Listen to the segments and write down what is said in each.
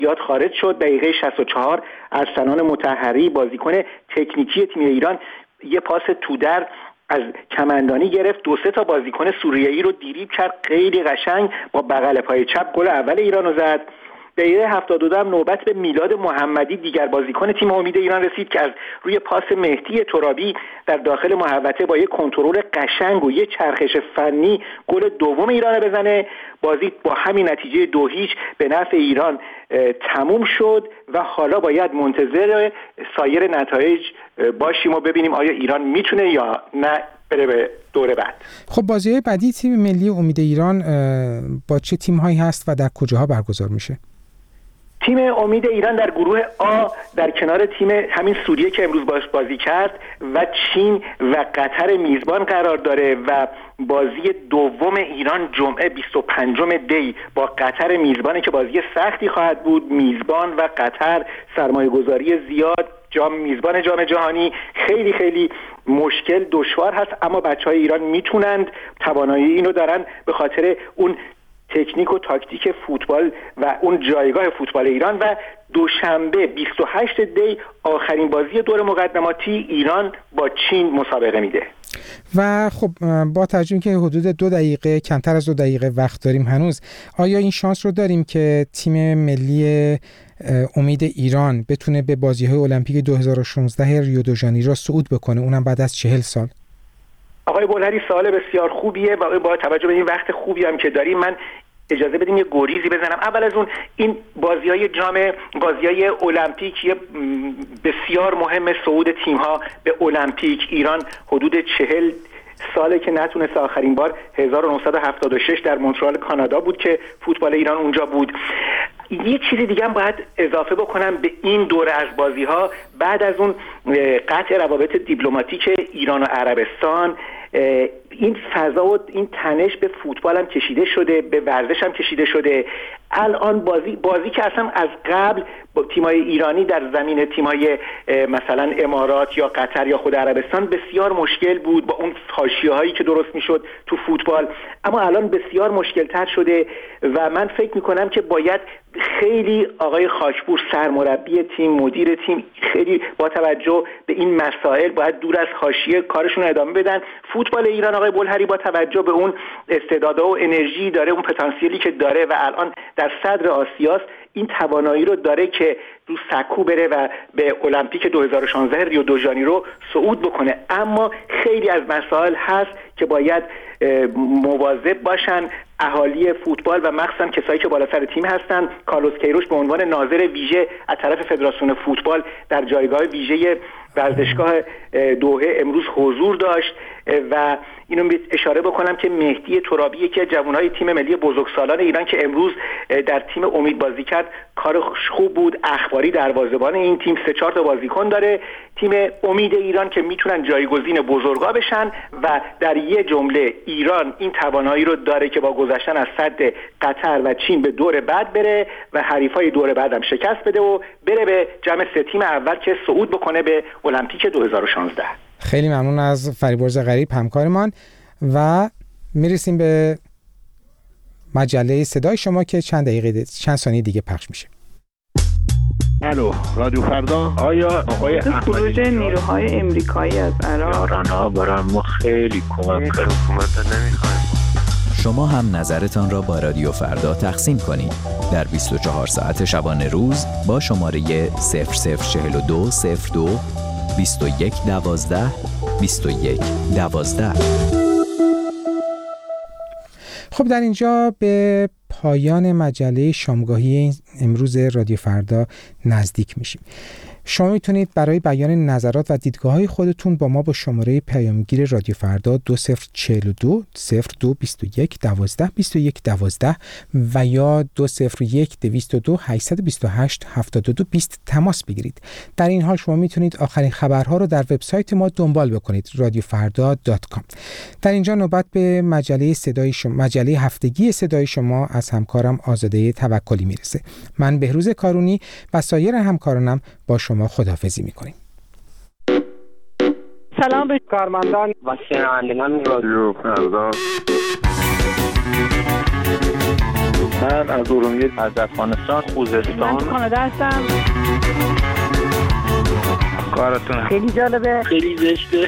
زیاد خارج شد. دقیقه 64 ارسلان مطهری بازیکن تکنیکی تیم ایران یه پاس تو در از کمندانی گرفت، 2-3 تا بازیکن سوریه‌ای رو دریبل کرد، خیلی قشنگ با بغل پای چپ گل اول ایران رو زد. دقیقه 72 هم نوبت به میلاد محمدی دیگر بازیکن تیم امید ایران رسید که از روی پاس مهدی ترابی در داخل محوطه با یک کنترل قشنگ و یک چرخش فنی گل دوم ایران بزنه. بازی با همین نتیجه 2-0 به نفع ایران تموم شد و حالا باید منتظر سایر نتایج باشیم و ببینیم آیا ایران میتونه یا نه بره به دور بعد. خب بازی‌های بعدی تیم ملی امید ایران با چه تیم‌هایی هست و در کجاها برگزار میشه؟ تیم امید ایران در گروه آ در کنار تیم همین سوریه که امروز باش بازی کرد و چین و قطر میزبان قرار داره و بازی دوم ایران جمعه 25 دی با قطر میزبانه که بازی سختی خواهد بود. میزبان و قطر سرمایه‌گذاری زیاد، میزبان جام جهانی، خیلی خیلی مشکل دشوار هست، اما بچهای ایران میتونند، توانایی اینو دارن به خاطر اون تکنیک و تاکتیک فوتبال و اون جایگاه فوتبال ایران. و دوشنبه 28 دی آخرین بازی دور مقدماتی ایران با چین مسابقه میده. و خب با توجه که حدود 2 دقیقه، کمتر از 2 دقیقه وقت داریم هنوز، آیا این شانس رو داریم که تیم ملی امید ایران بتونه به بازی‌های المپیک 2016 ریو دو ژانیرو صعود بکنه، اونم بعد از 40 سال؟ آقای بولهری سوال بسیار خوبیه و با توجه به این وقت خوبی هم که داریم من اجازه بدیم یه گریزی بزنم. اول از اون این بازی‌های المپیک یه بسیار مهم صعود تیم‌ها به المپیک. ایران حدود 40 ساله که نتونسته، آخرین بار 1976 در مونترال کانادا بود که فوتبال ایران اونجا بود. یه چیزی دیگه هم باید اضافه بکنم به این دوره از بازی‌ها. بعد از اون قطع روابط دیپلماتیک ایران و عربستان، این فضا و این تنش به فوتبال هم کشیده شده، به ورزش هم کشیده شده. الان بازی که اصلا از قبل با تیمای ایرانی در زمین تیمای مثلا امارات یا قطر یا خود عربستان بسیار مشکل بود با اون حاشیه‌هایی که درست میشد تو فوتبال، اما الان بسیار مشکل تر شده و من فکر میکنم که باید خیلی آقای خاکپور سرمربی تیم، مدیر تیم، خیلی با توجه به این مسائل باید دور از حاشیه کارشون ادامه بدن. فوتبال ایران آقای بولهری با توجه به اون استعدادها و انرژی داره، اون پتانسیلی که داره و الان در صدر آسیاست، این توانایی رو داره که رو سکو بره و به المپیک 2016 ریو دو ژانیرو صعود بکنه. اما خیلی از مسائل هست که باید مواظب باشن اهالی فوتبال و مخصوصا کسایی که بالا سر تیم هستن. کارلوس کیروش به عنوان ناظر ویژه از طرف فدراسیون فوتبال در جایگاه ویژه ورزشگاه دوحه امروز حضور داشت و اینو اشاره بکنم که مهدی ترابی یکی از جوانای تیم ملی بزرگسالان ایران که امروز در تیم امید بازی کرد، کار خوب بود. اخباری دروازه‌بان این تیم 3-4 تا بازیکن داره. تیم امید ایران که میتونن جایگزین بزرگا بشن و در یه جمله ایران این توانایی رو داره که با گذشتن از سد قطر و چین به دور بعد بره و حریفای دور بعد هم شکست بده و بره به جمع 3 تیم اول که صعود بکنه به المپیک 2016. خیلی ممنون از فریبرز غریب همکارمان و میرسیم به مجله صدای شما که چند ثانیه دیگه پخش میشه. الو رادیو فردا. آیا آقای خروج نیروهای امریکایی از عراق ایران‌ها برای ما خیلی کمک کرد. حکومت نمیخوایم. شما هم نظرتان را با رادیو فردا تقسیم کنید در 24 ساعت شبانه روز با شماره 0042 02 21 12 21 12. خب در اینجا به پایان مجله شامگاهی امروز رادیو فردا نزدیک میشیم. شما میتونید برای بیان نظرات و دیدگاه‌های خودتون با ما با شماره پیامگیر رادیو فردا 2042 02 21 12 21 12 و یا 201 202 828 72 20 تماس بگیرید. در این حال شما میتونید آخرین خبرها رو در وبسایت ما دنبال بکنید radiofarda.com. در اینجا نوبت به مجله هفتگی صدای شما از همکارم آزاده توکلی میرسه. من بهروز کارونی و سایر همکارانم با شما خداحافظی میکنیم. سلام به کارمندان و شنوندگان رادیو فردا. من از ارومیه، از افغانستان، خوزستان. من کانادا هستم. کارتون خیلی جالبه، خیلی زشته.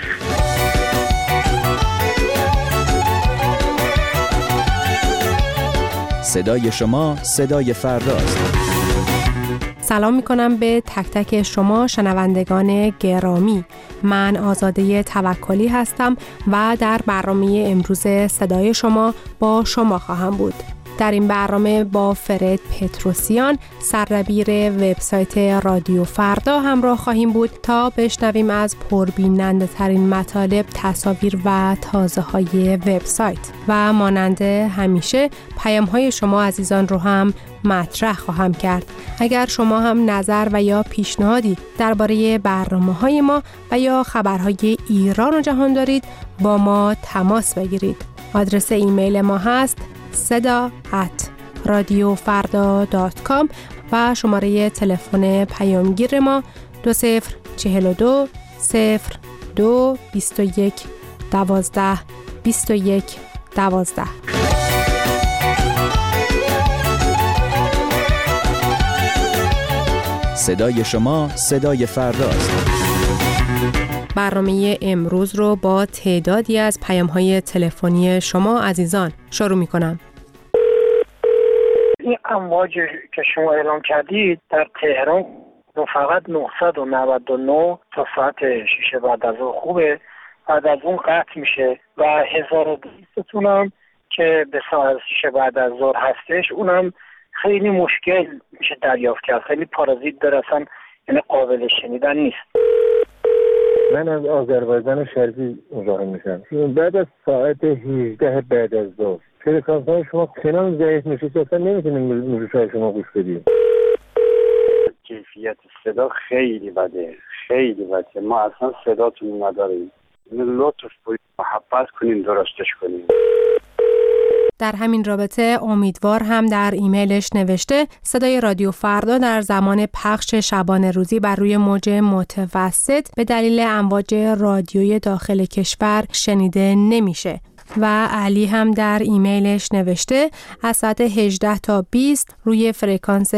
صدای شما صدای فرداست. سلام میکنم به تک تک شما شنوندگان گرامی. من آزاده توکلی هستم و در برنامه امروز صدای شما با شما خواهم بود. در این برنامه با فرد پتروسیان سردبیر وبسایت رادیو فردا همراه خواهیم بود تا بشنویم از پربیننده ترین مطالب، تصاویر و تازه های وبسایت و مانند همیشه پیام های شما عزیزان رو هم مطرح خواهم کرد. اگر شما هم نظر و یا پیشنهادی درباره برنامه‌های ما و یا خبرهای ایران و جهان دارید با ما تماس بگیرید. آدرس ایمیل ما هست seda@radiofarda.com و شماره تلفن پیامگیر ما 2042 02 21 12 21 12. صدای شما صدای فرداست. برنامه امروز رو با تعدادی از پیام‌های تلفنی شما عزیزان شروع می‌کنم. این امواج که شما اعلام کردید در تهران فقط 999 تا ساعت 6 بعد از ظهر خوبه، بعد از اون قطع میشه و 1200 تونم که به ساعت 6 بعد از ظهر هستش اونم خیلی مشکل میشه دریافت کرد، خیلی پارازیت داره، اصلا یعنی قابل شنیدن نیست. من از آذربایجان شرقی مزاحم میشم. بعد از ساعت 18 بعد از ظهر فرکانس های شما چنان ضعیف میشه که اصلا نمیتونیم موشای شما گوش بدیم. کیفیت صدا خیلی بده، خیلی بده. ما اصلا صداتون نداریم. لطف کنید محبت کنین درستش کنین. در همین رابطه امیدوار هم در ایمیلش نوشته صدای رادیو فردا در زمان پخش شبانه روزی بر روی موج متوسط به دلیل امواج رادیویی داخل کشور شنیده نمیشه. و علی هم در ایمیلش نوشته از ساعت 18 تا 20 روی فرکانس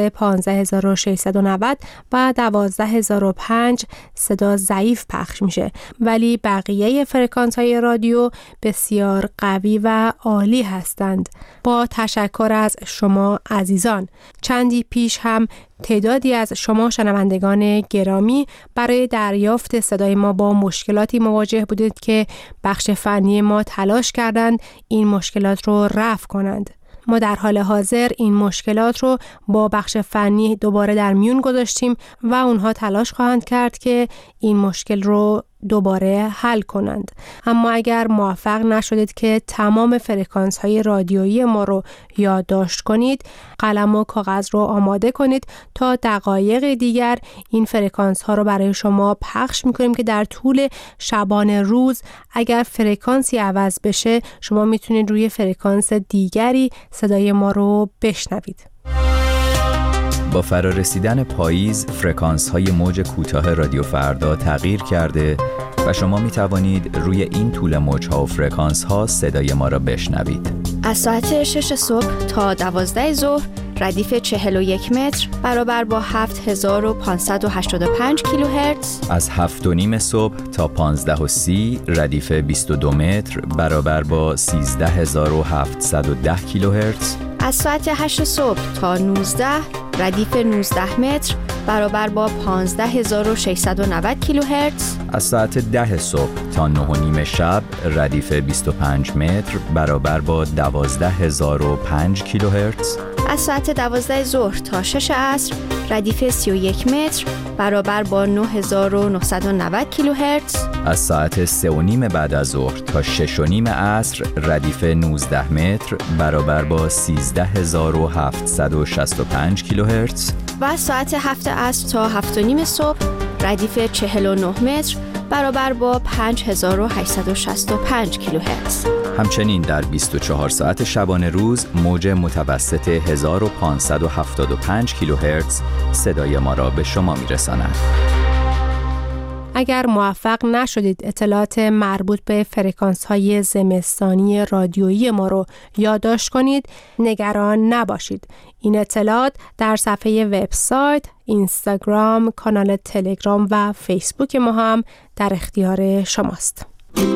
15690 و 12005 صدا ضعیف پخش میشه، ولی بقیه فرکانس های رادیو بسیار قوی و عالی هستند. با تشکر از شما عزیزان. چندی پیش هم تعدادی از شما شنوندگان گرامی برای دریافت صدای ما با مشکلاتی مواجه بودید که بخش فنی ما تلاش کردند این مشکلات رو رفع کنند. ما در حال حاضر این مشکلات رو با بخش فنی دوباره در میون گذاشتیم و اونها تلاش خواهند کرد که این مشکل رو دوباره حل کنند. اما اگر موفق نشدید که تمام فرکانس های رادیویی ما رو یادداشت کنید، قلم و کاغذ رو آماده کنید تا دقایق دیگر این فرکانس ها رو برای شما پخش میکنیم که در طول شبانه روز اگر فرکانسی عوض بشه شما میتونید روی فرکانس دیگری صدای ما رو بشنوید. با فرارسیدن پاییز فرکانس های موج کوتاه رادیو فردا تغییر کرده و شما می توانید روی این طول موج ها و فرکانس ها صدای ما را بشنوید. از ساعت 6 صبح تا 12 ظهر ردیف 41 متر برابر با 7585 کیلوهرتز. از 7:30 صبح تا 15:30 ردیف 22 متر برابر با 13710 کیلوهرتز. از ساعت 8 صبح تا 19 ردیف 19 متر برابر با 15690 کیلوهرتز. از ساعت 10 صبح تا 9:30 شب ردیف 25 متر برابر با 12005 کیلوهرتز. از ساعت 12 ظهر تا 6 عصر ردیف 31 متر برابر با 9990 کیلوهرتز. از ساعت 3:30 بعد از ظهر تا 6:30 عصر ردیف 19 متر برابر با 13765 کیلوهرتز. و از ساعت 7 عصر تا 7:30 صبح ردیف 49 متر برابر با 5865 کیلوهرتز. همچنین در 24 ساعت شبانه روز موج متوسط 1575 کیلوهرتز صدای ما را به شما میرساند. اگر موفق نشدید اطلاعات مربوط به فرکانس‌های زمستانی رادیویی ما رو یادداشت کنید، نگران نباشید. این اطلاعات در صفحه وبسایت، اینستاگرام، کانال تلگرام و فیسبوک ما هم در اختیار شماست.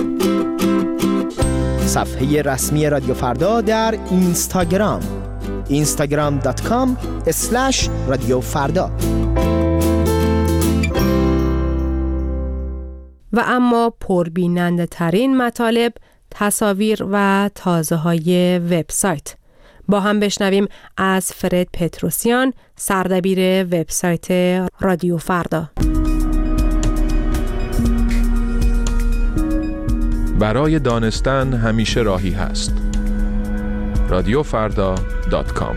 صفحه رسمی رادیو فردا در اینستاگرام instagram.com/رادیوفردا. و اما پربیننده ترین مطالب، تصاویر و تازه های وبسایت. با هم بشنویم از فرد پتروسیان، سردبیر وبسایت رادیو فردا. برای دانستن همیشه راهی هست. radiofarda.com.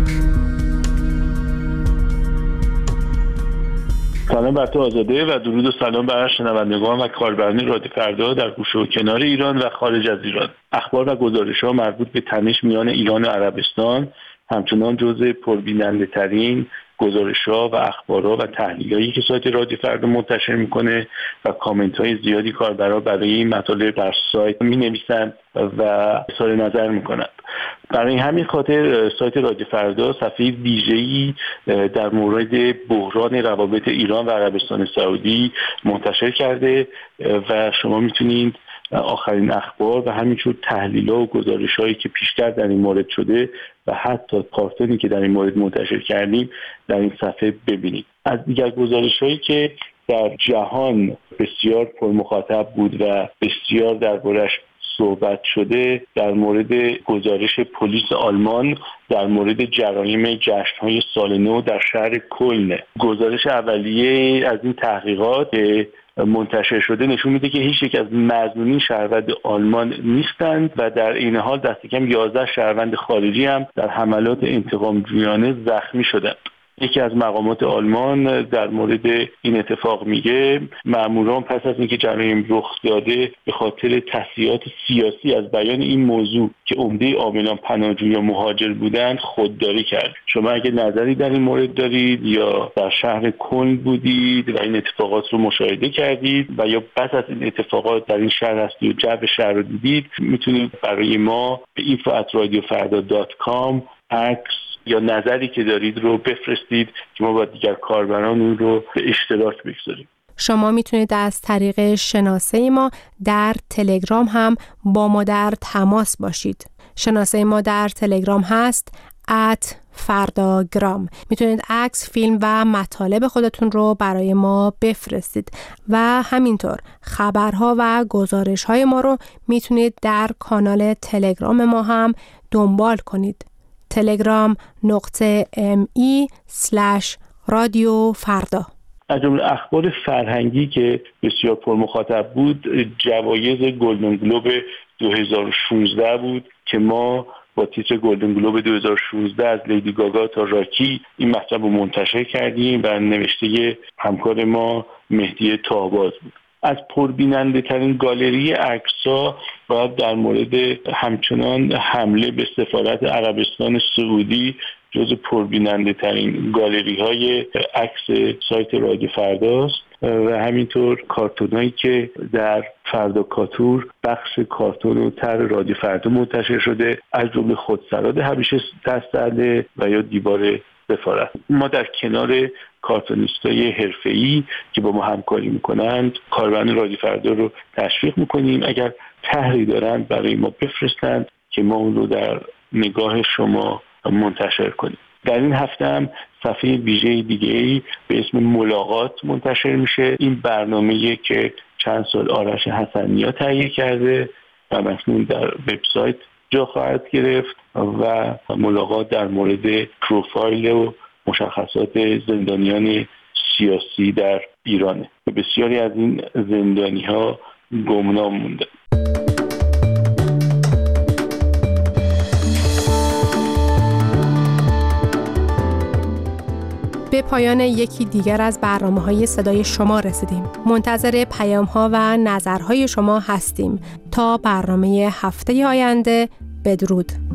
سلام بر تو آزاده و درود و سلام بر شنوندگان و کاربران رادیو فردا در گوشه و کنار ایران و خارج از ایران. اخبار و گزارش‌ها مربوط به تنش میان ایران و عربستان همچنان جزء پربیننده ترین گزارش‌ها و اخبارها و تحلیل‌هایی که سایت رادیو فردا منتشر میکنه و کامنت‌های زیادی کاربران برای این مطالب در سایت می‌نویسند و اظهار نظر میکنند. برای همین خاطر سایت رادیو فردا صفحه ویژه‌ای در مورد بحران روابط ایران و عربستان سعودی منتشر کرده و شما میتونید آخرین اخبار و همینجور تحلیل‌ها و گزارش‌هایی که پیشتر در این مورد شده و حتی کارتونی که در این مورد منتشر کردیم در این صفحه ببینید. از دیگر گزارش‌هایی که در جهان بسیار پرمخاطب بود و بسیار دربارش صحبت شده، در مورد گزارش پلیس آلمان در مورد جرایم جشن‌های سال نو در شهر کلن. گزارش اولیه از این تحقیقات منتشر شده نشون میده که هیچ یک از مظنونین شهروند آلمان نیستند و در این حال دست کم 11 شهروند خارجی هم در حملات انتقام‌جویانه زخمی شدند. یکی از مقامات آلمان در مورد این اتفاق میگه ماموران پس از اینکه جرایم رخ داده به خاطر تصحیحات سیاسی از بیان این موضوع که عمده عاملان پناهجو یا مهاجر بودند خودداری کرد. شما اگه نظری در این مورد دارید یا در شهر کلن بودید و این اتفاقات رو مشاهده کردید و یا پس از این اتفاقات در این شهر هستید و جو شهر رو دیدید، میتونید برای ما به info@radiofarda.com عکس یا نظری که دارید رو بفرستید که ما با دیگر کاربران اون رو به اشتراک بگذاریم. شما میتونید از طریق شناسه ما در تلگرام هم با ما در تماس باشید. شناسه ما در تلگرام هست @fardagram. میتونید عکس، فیلم و مطالب خودتون رو برای ما بفرستید و همینطور خبرها و گزارش‌های ما رو میتونید در کانال تلگرام ما هم دنبال کنید. telegram.me/رادیوفردا. از جمله اخبار فرهنگی که بسیار پرمخاطب بود، جوایز گلدن گلوب 2016 بود که ما با تیتر گلدن گلوب 2016 از لیدی گاگا تا راکی این مطلب رو منتشر کردیم و نوشته همکار ما مهدی تاهباز بود. از پربیننده ترین گالری عکس‌ها باید در مورد همچنان حمله به سفارت عربستان سعودی جز پربیننده ترین گالری های عکس سایت رادیو فرداست و همینطور کارتونایی که در فردا کاتور بخش کارتون و طرح رادیو فردا منتشر شده، از جمله خودسراد همیشه دست‌زده و یا دیوار سفارت. ما در کنار کارتونیستای حرفه‌ای که با ما همکاری میکنند کاربران رادیو فردا رو تشویق میکنیم اگر طرحی دارند برای ما بفرستند که ما اون رو در نگاه شما منتشر کنیم. در این هفته هم صفحه ویژه دیگه‌ای به اسم ملاقات منتشر میشه. این برنامه‌ای که چند سال آرش حسنیا تهیه کرده و مکنون در وبسایت جا خواهد گرفت و ملاقات در مورد پروفایل و مشخصات زندانیان سیاسی در ایرانه. بسیاری از این زندانی‌ها گمنام مونده. به پایان یکی دیگر از برنامه‌های صدای شما رسیدیم. منتظر پیام‌ها و نظرهای شما هستیم. تا برنامه هفته آینده، بدرود.